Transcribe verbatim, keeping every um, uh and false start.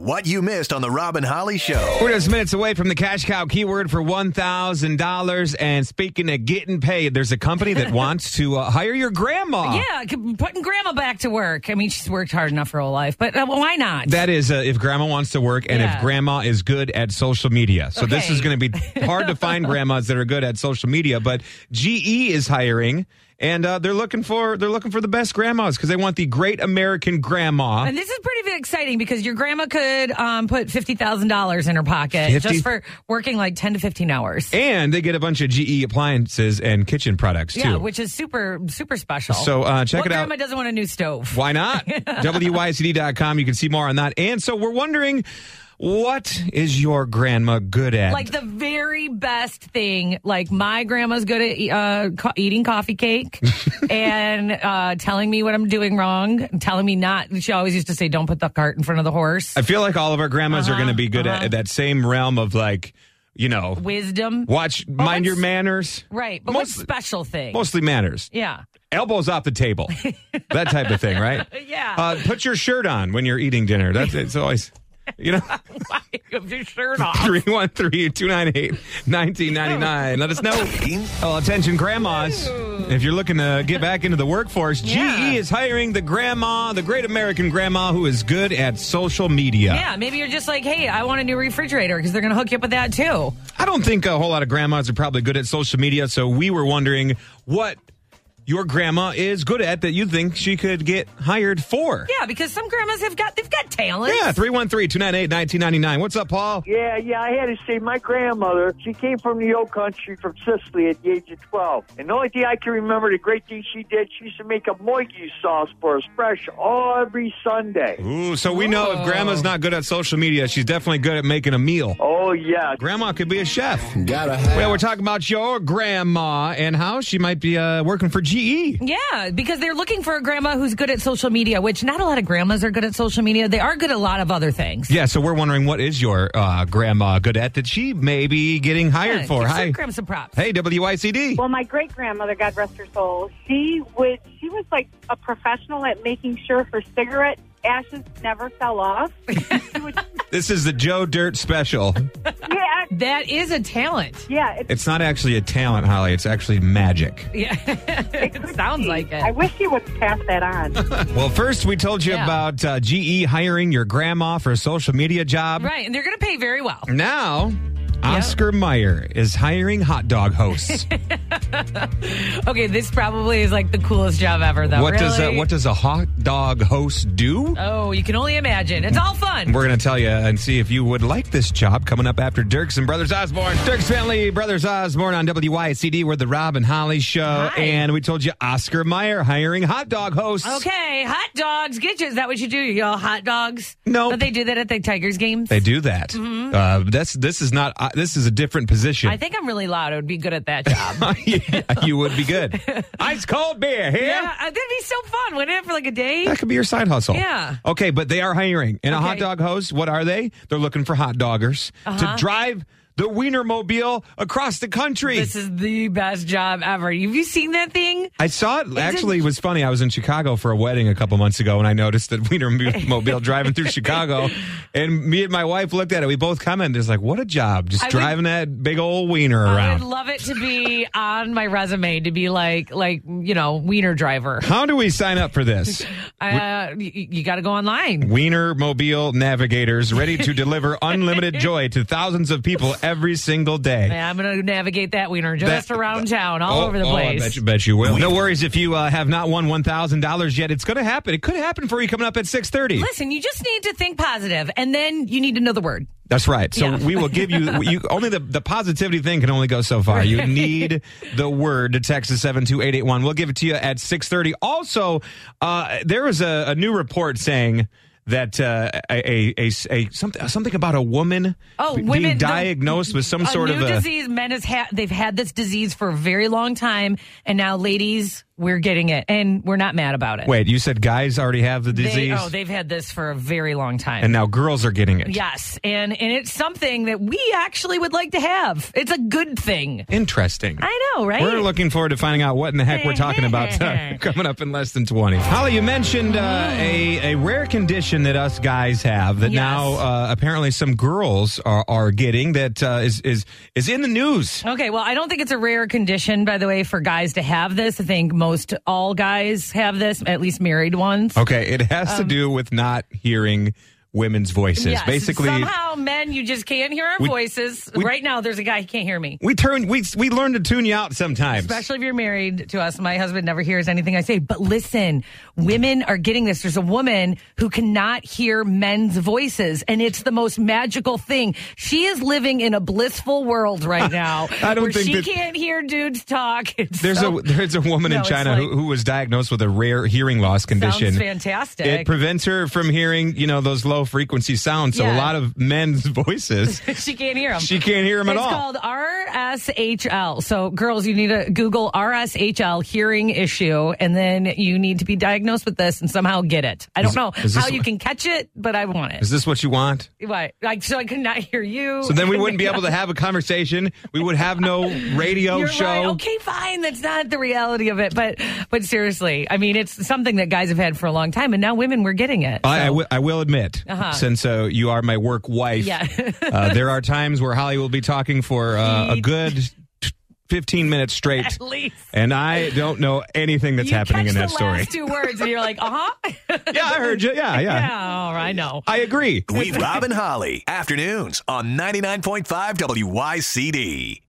What you missed on the Rob and Holly Show. We're just minutes away from the cash cow keyword for one thousand dollars. And speaking of getting paid, there's a company that wants to uh, hire your grandma. Yeah, putting grandma back to work. I mean, she's worked hard enough her whole life, but uh, why not? That is uh, if grandma wants to work and Yeah. if grandma is good at social media. So this Okay. is going to be hard to find grandmas that are good at social media. But G E is hiring. And uh, they're looking for they're looking for the best grandmas because they want the great American grandma. And this is pretty exciting because your grandma could um, put fifty thousand dollars in her pocket fifty just for working like ten to fifteen hours. And they get a bunch of G E appliances and kitchen products, too. Yeah, which is super, super special. So uh, check what it out. grandma doesn't want a new stove? Why not? W Y C D dot com. You can see more on that. And so we're wondering, what is your grandma good at? Like the very best thing, like my grandma's good at uh, co- eating coffee cake and uh, telling me what I'm doing wrong, telling me not. She always used to say, don't put the cart in front of the horse. I feel like all of our grandmas Uh-huh, are going to be good uh-huh. at that same realm of like, you know, Wisdom. watch, But mind your what's- manners. Right. But Most- what special thing? Mostly manners. Yeah. Elbows off the table. That type of thing, right? Yeah. Uh, put your shirt on when you're eating dinner. That's it's always, you know. Why have your shirt off? three one three, two nine eight, one nine nine nine. Let us know. Oh, attention, grandmas. If you're looking to get back into the workforce, Yeah. G E is hiring the grandma, the great American grandma who is good at social media. Yeah, maybe you're just like, hey, I want a new refrigerator because they're going to hook you up with that too. I don't think a whole lot of grandmas are probably good at social media, so we were wondering what your grandma is good at that you think she could get hired for. Yeah, because some grandmas have got they've got talent. Yeah, three one three, two nine eight, one nine nine nine. What's up, Paul? Yeah, yeah, I had to say, my grandmother, she came from the old country, from Sicily at the age of twelve. And the only thing I can remember, the great thing she did, she used to make a moikey sauce for us fresh every Sunday. Ooh, so we know if Oh. grandma's not good at social media, she's definitely good at making a meal. Oh, yeah. Grandma could be a chef. Gotta have. Well, we're talking about your grandma and how she might be uh, working for G E. Yeah, because they're looking for a grandma who's good at social media, which not a lot of grandmas are good at social media. They are good at a lot of other things. Yeah, so we're wondering, what is your uh, grandma good at that she may be getting hired Yeah, for? give Hi. some grandma some props. Hey, W Y C D. Well, my great grandmother, God rest her soul, she would she was like a professional at making sure her cigarette ashes never fell off. She would, This is the Joe Dirt special. yeah, That is a talent. yeah. It's, It's not actually a talent, Holly. It's actually magic. Yeah, it sounds like it. I wish she would pass that on. Well, first we told you Yeah. about uh, G E hiring your grandma for a social media job. Right, and they're going to pay very well. Now, Oscar Mayer is hiring hot dog hosts. Okay, this probably is like the coolest job ever, though. What does a, Really? what does a hot dog host do? Oh, you can only imagine. It's all fun. We're going to tell you and see if you would like this job coming up after Dirks and Brothers Osborne. Dirks Family Brothers Osborne on W Y C D. We're the Rob and Holly Show. Hi. And we told you Oscar Mayer hiring hot dog hosts. Okay, hot dogs. Get you. Is that what you do? You all hot dogs? No. Don't they do that at the Tigers games? They do that. Uh, that's this is not uh, this is a different position. I think I'm really loud. I would be good at that job. Yeah, you would be good. Ice cold beer here. Yeah, uh, that'd be so fun, wouldn't it, for like a day? That could be your side hustle. Yeah. Okay, but they are hiring. And a Okay. hot dog host, what are they? They're looking for hot doggers Uh-huh. to drive the Wienermobile across the country. This is the best job ever. Have you seen that thing? I saw it. Actually, it was funny. I was in Chicago for a wedding a couple months ago, and I noticed that Wienermobile driving through Chicago. And me and my wife looked at it. We both commented, "It's like, what a job! Just I would- driving that big old wiener I around." would love it to be on my resume to be like, like you know, wiener driver. How do we sign up for this? Uh, you you got to go online. Wienermobile navigators ready to deliver unlimited joy to thousands of people every single day. Yeah, I'm going to navigate that wiener just That- around town, all Oh, over the oh, place. I bet you, bet you will. No worries if you uh, have not won one thousand dollars yet. It's going to happen. It could happen for you coming up at six thirty. Listen, you just need to think positive, and then you need to know the word. That's right. So Yeah. we will give you, you only the, the positivity thing can only go so far. You need the word to text to seven two eight eight one. We'll give it to you at six thirty. Also, uh, there was a, a new report saying that uh, a, a, a, a something something about a woman Oh, being women the- diagnosed with some a sort new of a disease. Men has had they've had this disease for a very long time, and now ladies we're getting it, and we're not mad about it. Wait, you said guys already have the They, disease? oh, they've had this for a very long time. And now girls are getting it. Yes, and, and it's something that we actually would like to have. It's a good thing. Interesting. I know, right? We're looking forward to finding out what in the heck we're talking about uh, coming up in less than twenty. Holly, you mentioned uh, a, a rare condition that us guys have that Yes. now uh, apparently some girls are, are getting that uh, is, is, is in the news. Okay, well, I don't think it's a rare condition, by the way, for guys to have this. I think most all guys have this, at least married ones. Okay, it has to do with not hearing women's voices. Yes, Basically, somehow men, you just can't hear our We- voices. we- right now, there's a guy who can't hear me. we turn we we learn to tune you out sometimes. Especially if you're married to us. My husband never hears anything I say. But listen, women are getting this. There's a woman who cannot hear men's voices, and it's the most magical thing. She is living in a blissful world right now. I don't where think she that- can't hear dudes talk. It's There's so- a there's a woman No, in it's China like- who, who was diagnosed with a rare hearing loss condition. Sounds fantastic. It prevents her from hearing, you know, those low frequency sounds. So a Yeah. lot of men's voices, she can't hear them. she can't hear them at It's all. called R S H L. So, girls, you need to Google R S H L, hearing issue, and then you need to be diagnosed with this and somehow get it. I don't Is- know is this how you what- can catch it, but I want it. Is this what you want? What? Like, so I could not hear you. So then we wouldn't be able to have a conversation. We would have no radio You're show. right. Okay, fine. That's not the reality of it. But but seriously, I mean, it's something that guys have had for a long time, and now women were getting it. I, I, So- w- I will admit, Uh-huh. since uh, you are my work wife, Yeah. uh, there are times where Holly will be talking for uh, a good t- fifteen minutes straight. At least. And I don't know anything that's You happening catch in that the story. last two words, and you're like, uh huh. Yeah, I heard you. Yeah, yeah. Yeah, oh, I know. I agree. We Rob and Holly. Afternoons on ninety-nine point five W Y C D.